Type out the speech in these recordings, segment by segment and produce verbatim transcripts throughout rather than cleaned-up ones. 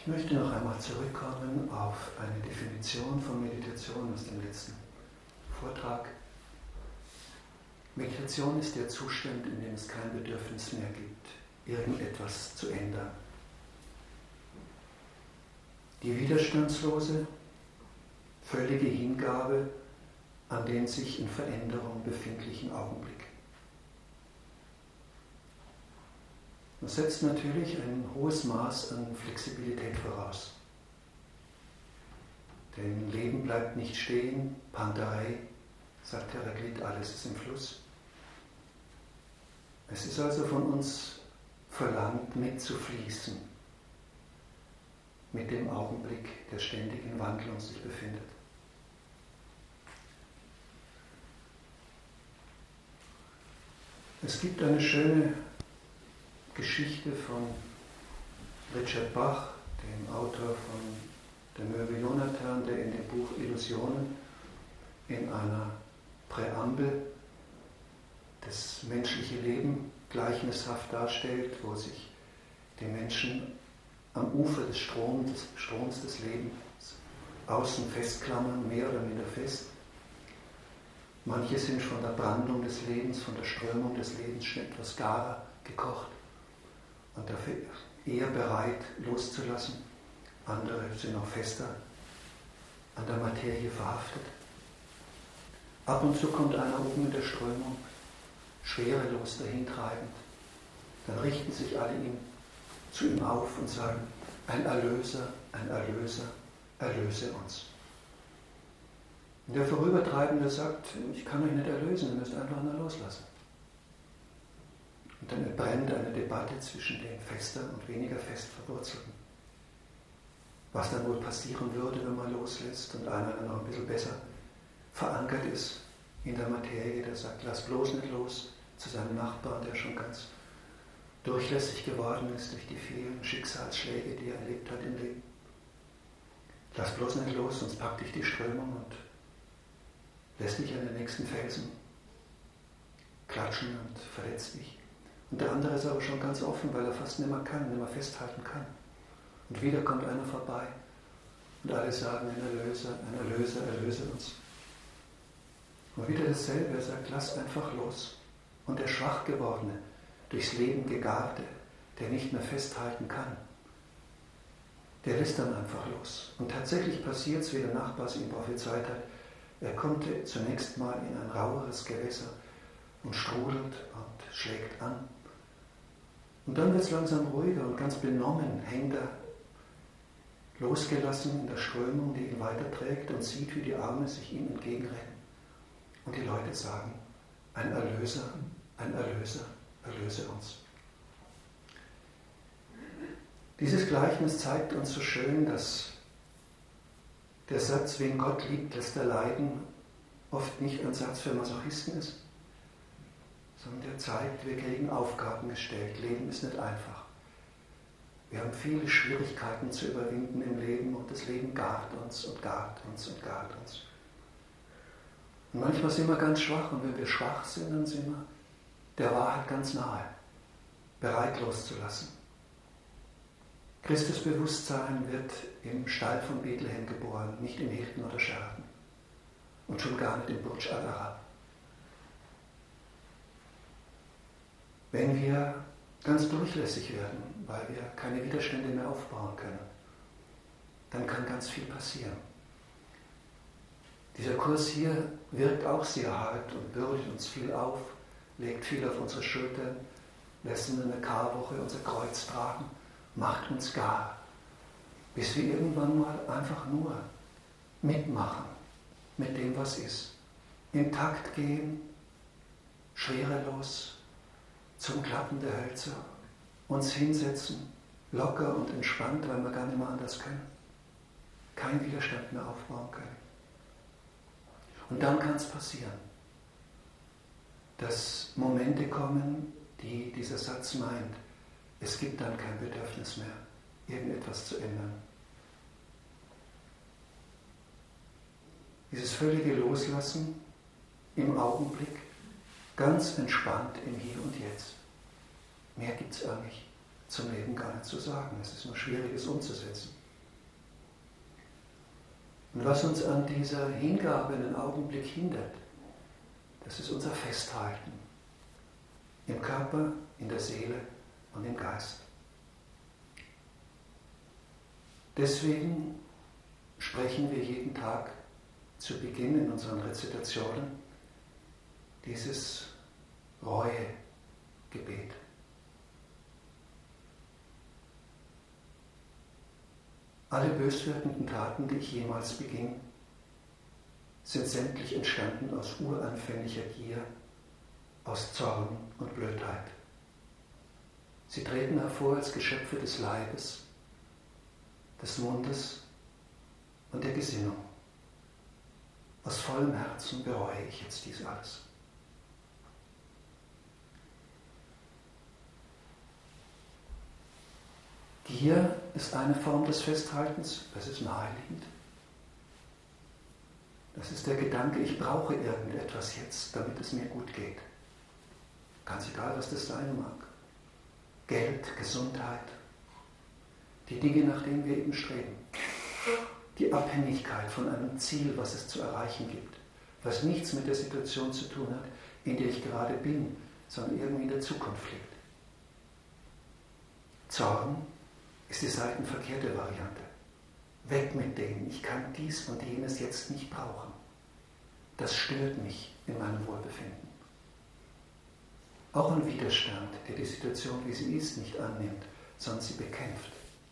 Ich möchte noch einmal zurückkommen auf eine Definition von Meditation aus dem letzten Vortrag. Meditation ist der Zustand, in dem es kein Bedürfnis mehr gibt, irgendetwas zu ändern. Die widerstandslose, völlige Hingabe an den sich in Veränderung befindlichen Augenblick. Das setzt natürlich ein hohes Maß an Flexibilität voraus. Denn Leben bleibt nicht stehen, Panterei, sagt Heraklit, alles ist im Fluss. Es ist also von uns verlangt, mitzufließen mit dem Augenblick, der ständig in Wandlung sich befindet. Es gibt eine schöne Geschichte von Richard Bach, dem Autor von Der Möwe Jonathan, der in dem Buch Illusionen in einer Präambel das menschliche Leben gleichnishaft darstellt, wo sich die Menschen am Ufer des Stroms, des Stroms des Lebens außen festklammern, mehr oder minder fest. Manche sind von der Brandung des Lebens, von der Strömung des Lebens schon etwas garer gekocht und dafür eher bereit loszulassen. Andere sind noch fester an der Materie verhaftet. Ab und zu kommt einer oben in der Strömung, schwerelos dahintreibend. Dann richten sich alle ihm, zu ihm auf und sagen, ein Erlöser, ein Erlöser, erlöse uns. Und der Vorübertreibende sagt, ich kann euch nicht erlösen, ihr müsst einfach nur loslassen. Und dann entbrennt eine Debatte zwischen den fester und weniger fest Verwurzelten. Was dann wohl passieren würde, wenn man loslässt und einer dann noch ein bisschen besser verankert ist in der Materie, der sagt, lass bloß nicht los, zu seinem Nachbarn, der schon ganz durchlässig geworden ist durch die vielen Schicksalsschläge, die er erlebt hat im Leben. Lass bloß nicht los, sonst packt dich die Strömung und lässt dich an den nächsten Felsen klatschen und verletzt dich. Und der andere ist aber schon ganz offen, weil er fast nicht mehr kann, nicht mehr festhalten kann. Und wieder kommt einer vorbei und alle sagen, ein Erlöser, ein Erlöser, erlöse uns. Und wieder dasselbe, er sagt, lass einfach los. Und der schwach gewordene, durchs Leben gegarte, der nicht mehr festhalten kann, der lässt dann einfach los. Und tatsächlich passiert es, wie der Nachbar es ihm prophezeit hat, er kommt zunächst mal in ein raueres Gewässer und strudelt und schlägt an. Und dann wird es langsam ruhiger und ganz benommen hängt er losgelassen in der Strömung, die ihn weiterträgt und sieht, wie die Arme sich ihm entgegenrennen. Und die Leute sagen, ein Erlöser, ein Erlöser, erlöse uns. Dieses Gleichnis zeigt uns so schön, dass der Satz, wen Gott liebt, lässt er leiden, oft nicht ein Satz für Masochisten ist, sondern der zeigt, wir kriegen Aufgaben gestellt. Leben ist nicht einfach. Wir haben viele Schwierigkeiten zu überwinden im Leben und das Leben gart uns und gart uns und gart uns. Und manchmal sind wir ganz schwach und wenn wir schwach sind, dann sind wir der Wahrheit ganz nahe, bereit loszulassen. Christusbewusstsein wird im Stall von Bethlehem geboren, nicht in Hirten oder Scherben und schon gar nicht im Burj Al Arab. Wenn wir ganz durchlässig werden, weil wir keine Widerstände mehr aufbauen können, dann kann ganz viel passieren. Dieser Kurs hier wirkt auch sehr hart und bürdet uns viel auf, legt viel auf unsere Schultern, lässt uns in der Karwoche unser Kreuz tragen, macht uns gar, bis wir irgendwann mal einfach nur mitmachen mit dem, was ist. In Takt gehen, schwerelos, zum Klappen der Hölzer, uns hinsetzen, locker und entspannt, weil wir gar nicht mehr anders können. Keinen Widerstand mehr aufbauen können. Und dann kann es passieren, dass Momente kommen, die dieser Satz meint, es gibt dann kein Bedürfnis mehr, irgendetwas zu ändern. Dieses völlige Loslassen im Augenblick, ganz entspannt im Hier und Jetzt. Mehr gibt es eigentlich zum Leben gar nicht zu sagen. Es ist nur schwierig, es umzusetzen. Und was uns an dieser Hingabe einen Augenblick hindert, das ist unser Festhalten im Körper, in der Seele und im Geist. Deswegen sprechen wir jeden Tag zu Beginn in unseren Rezitationen dieses Reue-Gebet. Alle böswirkenden Taten, die ich jemals beging, sind sämtlich entstanden aus uranfänglicher Gier, aus Zorn und Blödheit. Sie treten hervor als Geschöpfe des Leibes, des Mundes und der Gesinnung. Aus vollem Herzen bereue ich jetzt dies alles. Gier ist eine Form des Festhaltens, das ist naheliegend. Das ist der Gedanke, ich brauche irgendetwas jetzt, damit es mir gut geht. Ganz egal, was das sein mag. Geld, Gesundheit, die Dinge, nach denen wir eben streben. Die Abhängigkeit von einem Ziel, was es zu erreichen gibt, was nichts mit der Situation zu tun hat, in der ich gerade bin, sondern irgendwie in der Zukunft liegt. Zorn ist die seitenverkehrte Variante. Weg mit denen, ich kann dies und jenes jetzt nicht brauchen. Das stört mich in meinem Wohlbefinden. Auch ein Widerstand, der die Situation, wie sie ist, nicht annimmt, sondern sie bekämpft.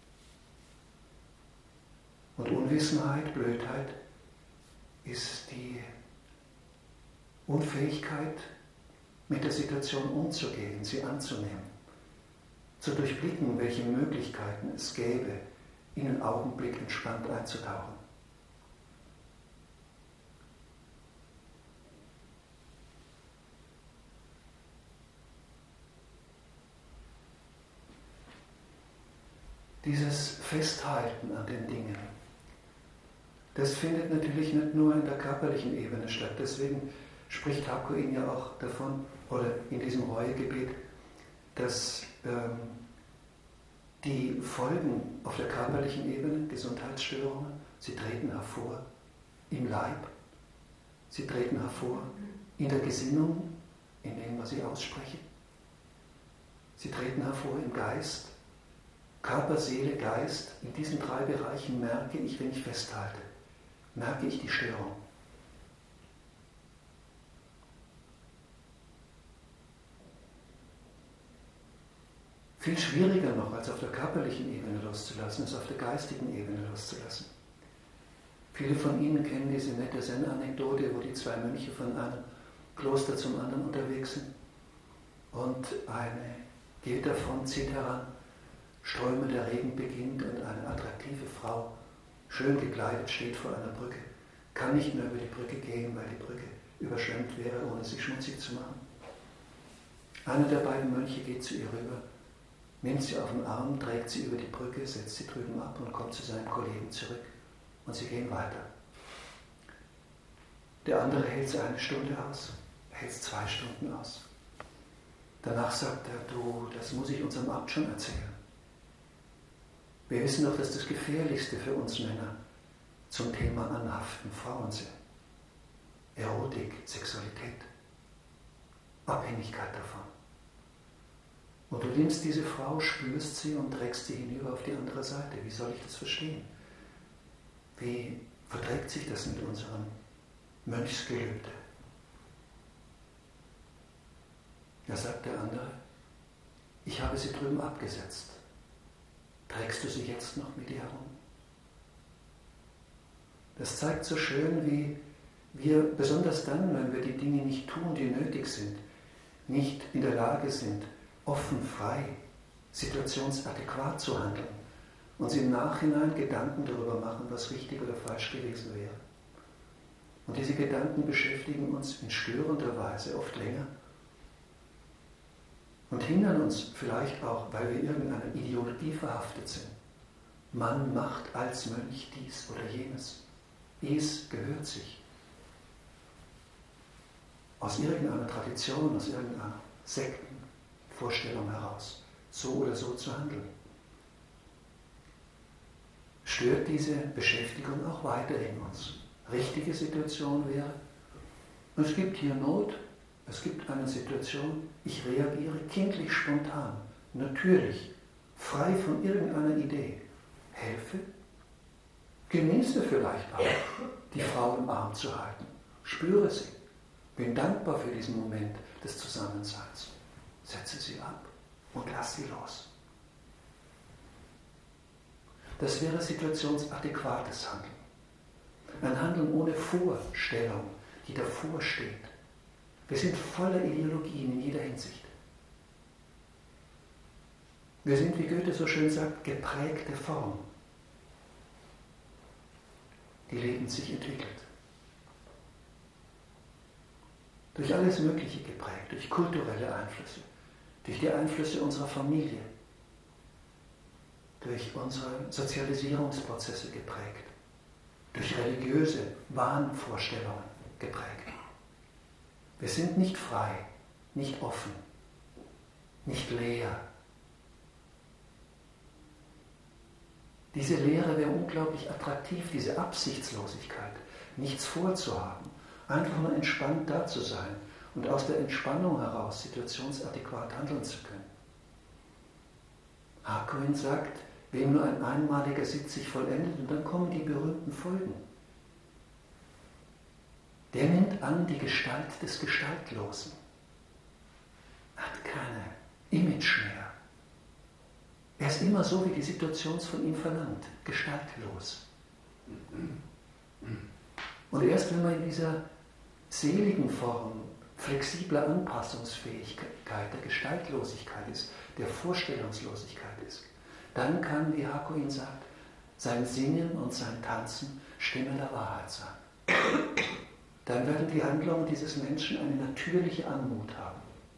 Und Unwissenheit, Blödheit ist die Unfähigkeit, mit der Situation umzugehen, sie anzunehmen, zu durchblicken, welche Möglichkeiten es gäbe, in einen Augenblick entspannt einzutauchen. Dieses Festhalten an den Dingen, das findet natürlich nicht nur in der körperlichen Ebene statt. Deswegen spricht Hakuin ja auch davon, oder in diesem Reuegebet, dass ähm, die Folgen auf der körperlichen Ebene, Gesundheitsstörungen, sie treten hervor im Leib, sie treten hervor in der Gesinnung, in dem, was ich ausspreche. Sie treten hervor im Geist. Körper, Seele, Geist, in diesen drei Bereichen merke ich, wenn ich festhalte, merke ich die Störung. Viel schwieriger noch, als auf der körperlichen Ebene loszulassen, ist auf der geistigen Ebene loszulassen. Viele von Ihnen kennen diese nette Zen-Anekdote, wo die zwei Mönche von einem Kloster zum anderen unterwegs sind und eine geht davon, zieht heran, Ströme, der Regen beginnt und eine attraktive Frau, schön gekleidet, steht vor einer Brücke, kann nicht mehr über die Brücke gehen, weil die Brücke überschwemmt wäre, ohne sich schmutzig zu machen. Einer der beiden Mönche geht zu ihr rüber, nimmt sie auf den Arm, trägt sie über die Brücke, setzt sie drüben ab und kommt zu seinem Kollegen zurück. Und sie gehen weiter. Der andere hält es eine Stunde aus, hält es zwei Stunden aus. Danach sagt er, du, das muss ich unserem Abt schon erzählen. Wir wissen doch, dass das Gefährlichste für uns Männer zum Thema Anhaften Frauen sind. Erotik, Sexualität, Abhängigkeit davon. Und du nimmst diese Frau, spürst sie und trägst sie hinüber auf die andere Seite. Wie soll ich das verstehen? Wie verträgt sich das mit unserem Mönchsgelübde? Da sagt der andere, ich habe sie drüben abgesetzt. Trägst du sie jetzt noch mit dir herum? Das zeigt so schön, wie wir, besonders dann, wenn wir die Dinge nicht tun, die nötig sind, nicht in der Lage sind, offen, frei, situationsadäquat zu handeln, uns im Nachhinein Gedanken darüber machen, was richtig oder falsch gewesen wäre. Und diese Gedanken beschäftigen uns in störender Weise oft länger und hindern uns vielleicht auch, weil wir irgendeiner Ideologie verhaftet sind. Man macht als Mönch dies oder jenes. Es gehört sich. Aus irgendeiner Tradition, aus irgendeiner Sektenvorstellung heraus. so oder so zu handeln. Stört diese Beschäftigung auch weiterhin uns? Richtige Situation wäre, es gibt hier Not, es gibt eine Situation, ich reagiere kindlich spontan, natürlich, frei von irgendeiner Idee, helfe, genieße vielleicht auch, die Frau im Arm zu halten, spüre sie, bin dankbar für diesen Moment des Zusammenseins, setze sie ab und lass sie los. Das wäre situationsadäquates Handeln. Ein Handeln ohne Vorstellung, die davor steht. Wir sind voller Ideologien in jeder Hinsicht. Wir sind, wie Goethe so schön sagt, geprägte Form, die lebend sich entwickelt. Durch alles Mögliche geprägt, durch kulturelle Einflüsse, durch die Einflüsse unserer Familie, durch unsere Sozialisierungsprozesse geprägt, durch religiöse Wahnvorstellungen geprägt. Wir sind nicht frei, nicht offen, nicht leer. Diese Leere wäre unglaublich attraktiv, diese Absichtslosigkeit, nichts vorzuhaben, einfach nur entspannt da zu sein und aus der Entspannung heraus situationsadäquat handeln zu können. Hakuin sagt, wem nur ein einmaliger Sitz sich vollendet, und dann kommen die berühmten Folgen. Der nimmt an die Gestalt des Gestaltlosen, hat keine Image mehr. Er ist immer so, wie die Situation es von ihm verlangt, gestaltlos. Und erst wenn man in dieser seligen Form flexibler Anpassungsfähigkeit, der Gestaltlosigkeit ist, der Vorstellungslosigkeit ist, dann kann, wie Hakuin sagt, sein Singen und sein Tanzen Stimme der Wahrheit sein. Dann werden die Handlungen dieses Menschen eine natürliche Anmut haben.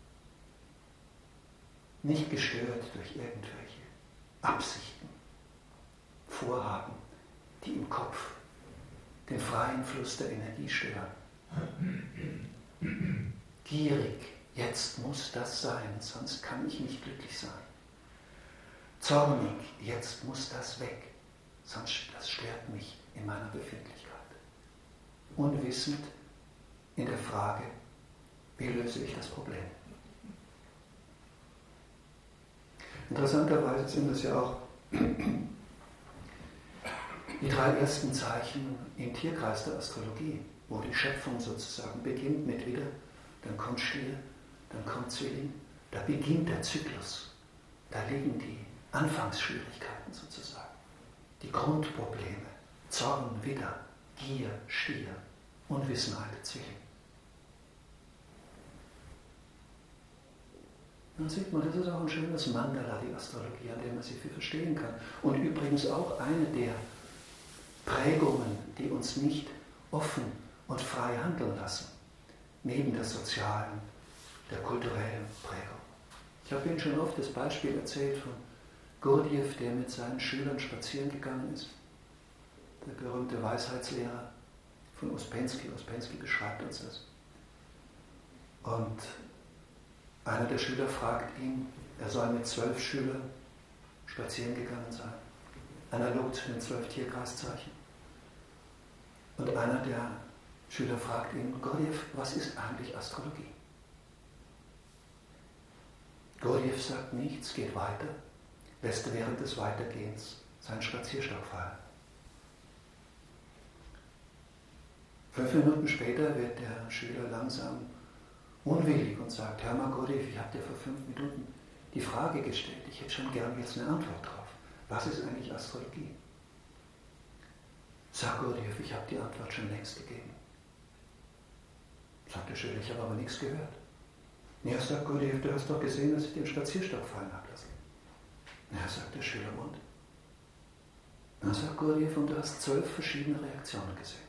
Nicht gestört durch irgendwelche Absichten, Vorhaben, die im Kopf den freien Fluss der Energie stören. Gierig, jetzt muss das sein, sonst kann ich nicht glücklich sein. Zornig, jetzt muss das weg, sonst das stört mich in meiner Befindlichkeit. Unwissend in der Frage, wie löse ich das Problem? Interessanterweise sind das ja auch die drei ersten Zeichen im Tierkreis der Astrologie, wo die Schöpfung sozusagen beginnt mit Widder, dann kommt Stier, dann kommt Zwilling, da beginnt der Zyklus, da liegen die Anfangsschwierigkeiten sozusagen, die Grundprobleme, Zorn, Widder, Gier, Stier, Unwissenheit, Zwilling. Dann sieht man, das ist auch ein schönes Mandala, die Astrologie, an dem man sich viel verstehen kann. Und übrigens auch eine der Prägungen, die uns nicht offen und frei handeln lassen, neben der sozialen, der kulturellen Prägung. Ich habe Ihnen schon oft das Beispiel erzählt von Gurdjieff, der mit seinen Schülern spazieren gegangen ist. Der berühmte Weisheitslehrer von Ouspensky. Ouspensky beschreibt uns das. Und einer der Schüler fragt ihn, er soll mit zwölf Schülern spazieren gegangen sein, analog zu den zwölf Tierkreiszeichen. Und einer der Schüler fragt ihn, Gurdjieff, was ist eigentlich Astrologie? Gurdjieff sagt nichts, geht weiter, lässt während des Weitergehens seinen Spazierstock fallen. Fünf Minuten später wird der Schüler langsam unwillig und sagt, Herr Gurdjieff, ich habe dir vor fünf Minuten die Frage gestellt, ich hätte schon gern jetzt eine Antwort drauf. Was ist eigentlich Astrologie? Sag Gurdjieff, ich habe die Antwort schon längst gegeben. Sagt der Schüler, ich habe aber nichts gehört. Ja, sagt Gurdjieff, du hast doch gesehen, dass ich den Spazierstock fallen habe lassen. Ja, sagt der Schüler, und? Dann sagt Gurdjieff, und du hast zwölf verschiedene Reaktionen gesehen.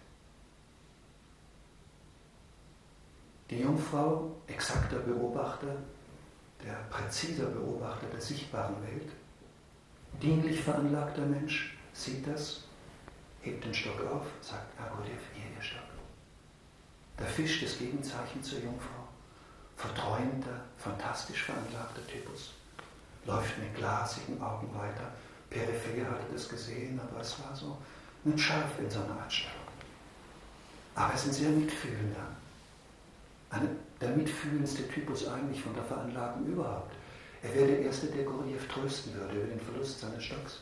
Die Jungfrau, exakter Beobachter, der präziser Beobachter der sichtbaren Welt, dienlich veranlagter Mensch, sieht das, hebt den Stock auf, sagt, Herr Gurdjieff, hier Ihr Stock. Der Fisch, das Gegenzeichen zur Jungfrau, verträumter, fantastisch veranlagter Typus, läuft mit glasigen Augen weiter. Peripher hatte das gesehen, aber es war so ein Schaf in so einer Anstellung. Aber er ist ein sehr mitfühlender. Eine, der mitfühlendste Typus eigentlich von der Veranlagung überhaupt. Er wäre der Erste, der Gurdjieff trösten würde über den Verlust seines Stocks.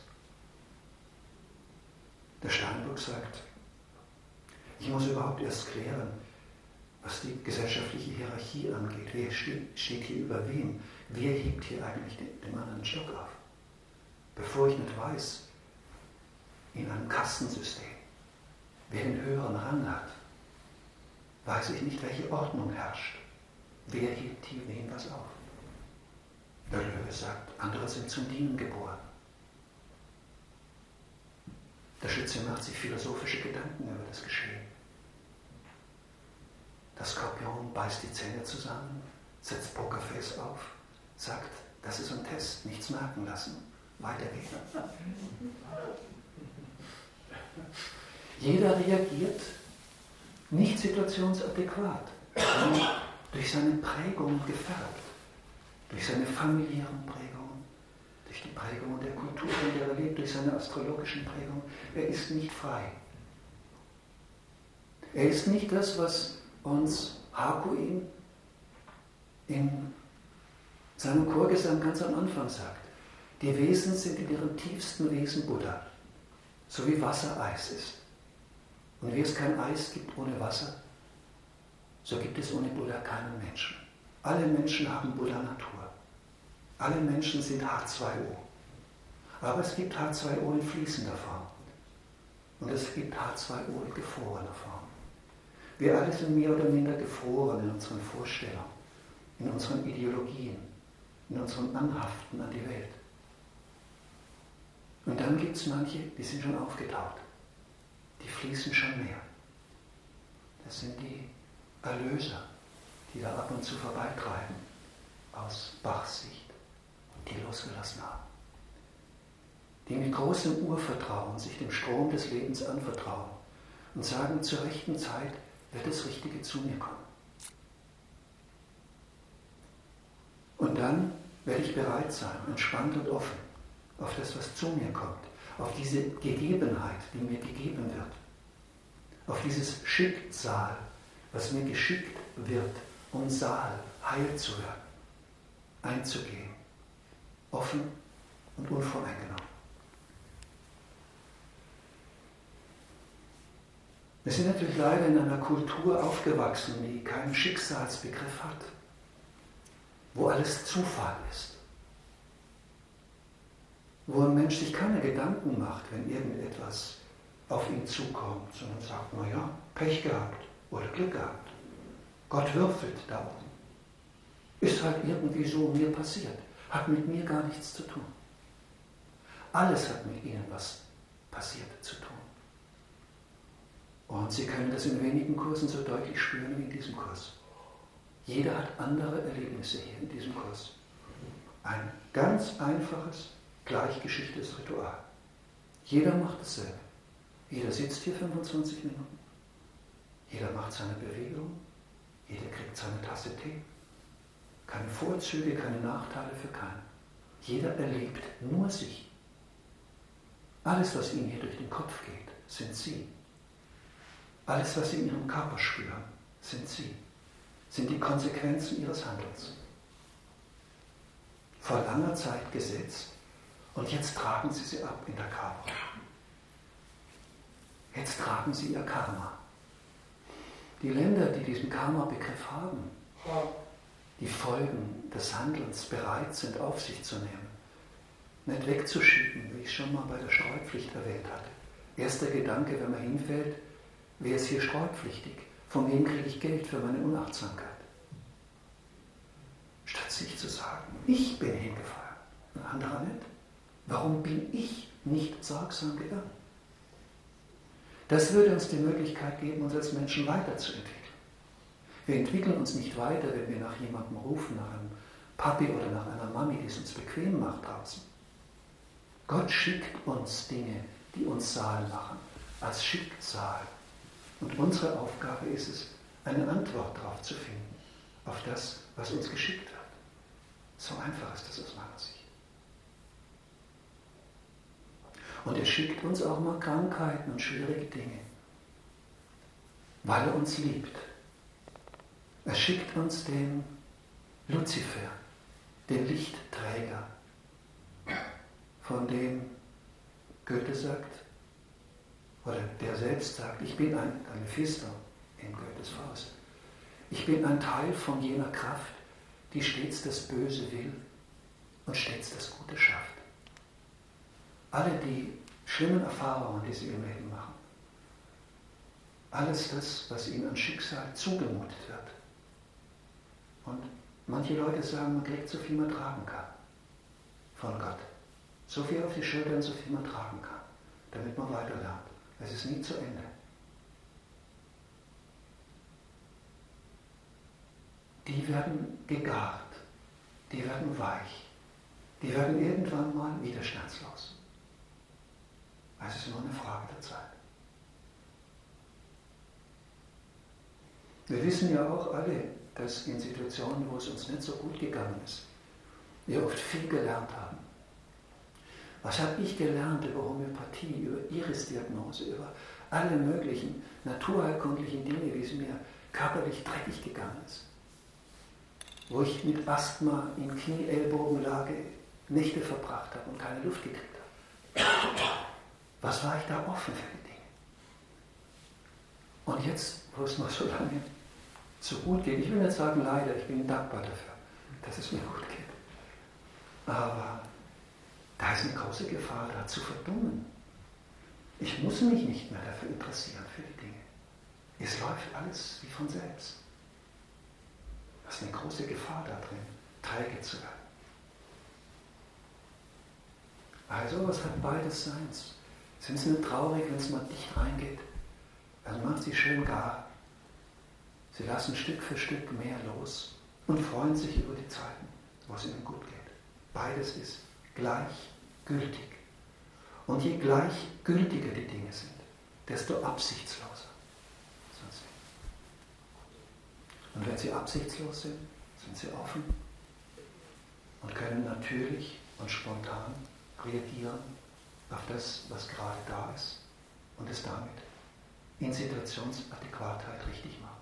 Der Steinbock sagt, ich muss überhaupt erst klären, was die gesellschaftliche Hierarchie angeht. Wer steht, steht hier über wem? Wer hebt hier eigentlich den, dem anderen Stock auf? Bevor ich nicht weiß, in einem Kastensystem, wer den höheren Rang hat, weiß ich nicht, welche Ordnung herrscht. Wer hebt hier wem was auf? Der Löwe sagt, andere sind zum Dienen geboren. Der Schütze macht sich philosophische Gedanken über das Geschehen. Der Skorpion beißt die Zähne zusammen, setzt Pokerface auf, sagt, das ist ein Test, nichts merken lassen, weitergehen. Jeder reagiert nicht situationsadäquat, sondern durch seine Prägung gefärbt, durch seine familiären Prägungen, durch die Prägung der Kultur, in der er lebt, durch seine astrologischen Prägungen. Er ist nicht frei. Er ist nicht das, was uns Hakuin in seinem Chorgesang ganz am Anfang sagt. Die Wesen sind in ihrem tiefsten Wesen Buddha, so wie Wasser Eis ist. Und wie es kein Eis gibt ohne Wasser, so gibt es ohne Buddha keinen Menschen. Alle Menschen haben Buddha-Natur. Alle Menschen sind H zwei O. Aber es gibt H zwei O in fließender Form. Und es gibt H zwei O in gefrorener Form. Wir alle sind mehr oder minder gefroren in unseren Vorstellungen, in unseren Ideologien, in unserem Anhaften an die Welt. Und dann gibt es manche, die sind schon aufgetaut. Die fließen schon mehr. Das sind die Erlöser, die da ab und zu vorbeitreiben, aus Bachs Sicht, die losgelassen haben. Die mit großem Urvertrauen sich dem Strom des Lebens anvertrauen und sagen, zur rechten Zeit wird das Richtige zu mir kommen. Und dann werde ich bereit sein, entspannt und offen auf das, was zu mir kommt, auf diese Gegebenheit, die mir gegeben wird, auf dieses Schicksal, was mir geschickt wird, um Saal, heil zu werden, einzugehen, offen und unvoreingenommen. Wir sind natürlich leider in einer Kultur aufgewachsen, die keinen Schicksalsbegriff hat, wo alles Zufall ist, wo ein Mensch sich keine Gedanken macht, wenn irgendetwas auf ihn zukommt, sondern sagt, naja, Pech gehabt oder Glück gehabt. Gott würfelt da oben. Ist halt irgendwie so mir passiert, hat mit mir gar nichts zu tun. Alles hat mit ihnen was passiert zu tun. Und Sie können das in wenigen Kursen so deutlich spüren wie in diesem Kurs. Jeder hat andere Erlebnisse hier in diesem Kurs. Ein ganz einfaches, gleichgeschicktes Ritual. Jeder macht dasselbe. Jeder sitzt hier fünfundzwanzig Minuten. Jeder macht seine Bewegung. Jeder kriegt seine Tasse Tee. Keine Vorzüge, keine Nachteile für keinen. Jeder erlebt nur sich. Alles, was Ihnen hier durch den Kopf geht, sind Sie. Alles, was Sie in Ihrem Körper spüren, sind Sie. Sind die Konsequenzen Ihres Handelns. Vor langer Zeit gesetzt und jetzt tragen Sie sie ab in der Karma. Jetzt tragen Sie Ihr Karma. Die Länder, die diesen Karma-Begriff haben, die Folgen des Handelns bereit sind, auf sich zu nehmen, nicht wegzuschieben, wie ich schon mal bei der Streupflicht erwähnt hatte. Erster Gedanke, wenn man hinfällt, wer ist hier streupflichtig? Von wem kriege ich Geld für meine Unachtsamkeit? Statt sich zu sagen, ich bin hingefallen, ein anderer nicht. Warum bin ich nicht sorgsam gegangen? Das würde uns die Möglichkeit geben, uns als Menschen weiterzuentwickeln. Wir entwickeln uns nicht weiter, wenn wir nach jemandem rufen, nach einem Papi oder nach einer Mami, die es uns bequem macht draußen. Gott schickt uns Dinge, die uns Saal machen, als Schicksal. Und unsere Aufgabe ist es, eine Antwort darauf zu finden, auf das, was uns geschickt wird. So einfach ist das aus meiner Sicht. Und er schickt uns auch mal Krankheiten und schwierige Dinge, weil er uns liebt. Er schickt uns den Luzifer, den Lichtträger, von dem Goethe sagt, oder der selbst sagt, ich bin ein, ein Mephisto in Goethes Faust. Ich bin ein Teil von jener Kraft, die stets das Böse will und stets das Gute schafft. Alle die schlimmen Erfahrungen, die sie im Leben machen, alles das, was ihnen an Schicksal zugemutet wird. Und manche Leute sagen, man kriegt so viel man tragen kann von Gott. So viel auf die Schultern, so viel man tragen kann, damit man weiterlernt. Es ist nie zu Ende. Die werden gegart, die werden weich, die werden irgendwann mal widerstandslos. Es ist nur eine Frage der Zeit. Wir wissen ja auch alle, dass in Situationen, wo es uns nicht so gut gegangen ist, wir oft viel gelernt haben. Was habe ich gelernt über Homöopathie, über Irisdiagnose, über alle möglichen naturheilkundlichen Dinge, wie es mir körperlich dreckig gegangen ist? Wo ich mit Asthma in Knie-Ellbogenlage Nächte verbracht habe und keine Luft gekriegt habe. Was war ich da offen für die Dinge? Und jetzt, wo es noch so lange so gut geht, ich will nicht sagen leider, ich bin dankbar dafür, dass es mir gut geht. Aber da ist eine große Gefahr, da zu verdummen. Ich muss mich nicht mehr dafür interessieren, für die Dinge. Es läuft alles wie von selbst. Das ist eine große Gefahr da drin, träge zu werden. Also, was hat beides seins? Sind sie nicht traurig, wenn es mal dicht reingeht? Dann machen sie schön gar. Sie lassen Stück für Stück mehr los und freuen sich über die Zeiten, wo es ihnen gut geht. Beides ist gleichgültig. Und je gleichgültiger die Dinge sind, desto absichtsloser sind sie. Und wenn sie absichtslos sind, sind sie offen und können natürlich und spontan reagieren auf das, was gerade da ist und es damit in Situationsadäquatheit richtig machen.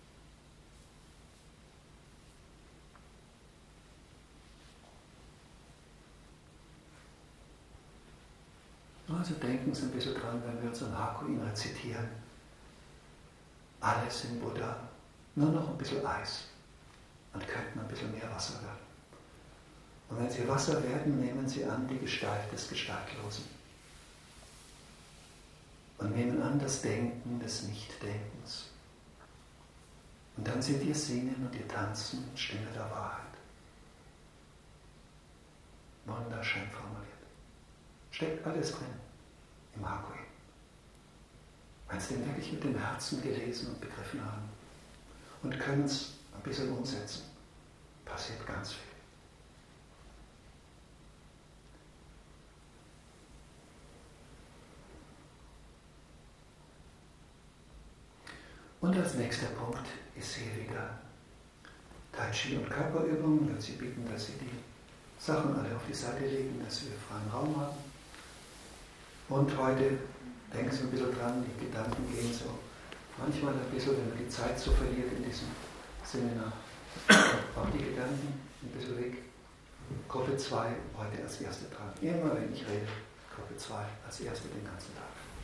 Also denken Sie ein bisschen dran, wenn wir unseren Hakuin rezitieren. Alles im Buddha, nur noch ein bisschen Eis und könnten ein bisschen mehr Wasser werden. Und wenn Sie Wasser werden, nehmen Sie an die Gestalt des Gestaltlosen. Und nehmen an das Denken des Nichtdenkens. Und dann sind Ihr Singen und Ihr Tanzen Stimme der Wahrheit. Wunderschön formuliert. Steckt alles drin im Hakuin. Wenn Sie den wirklich mit dem Herzen gelesen und begriffen haben und können es ein bisschen umsetzen, passiert ganz viel. Und als nächster Punkt ist hier wieder Tai Chi und Körperübungen. Ich würde Sie bitten, dass Sie die Sachen alle auf die Seite legen, dass wir freien Raum haben. Und heute denken Sie ein bisschen dran, die Gedanken gehen so manchmal ein bisschen, wenn man die Zeit so verliert in diesem Seminar, auch die Gedanken ein bisschen weg. Gruppe zwei heute als erste dran. Immer wenn ich rede, Gruppe zwei als erste den ganzen Tag.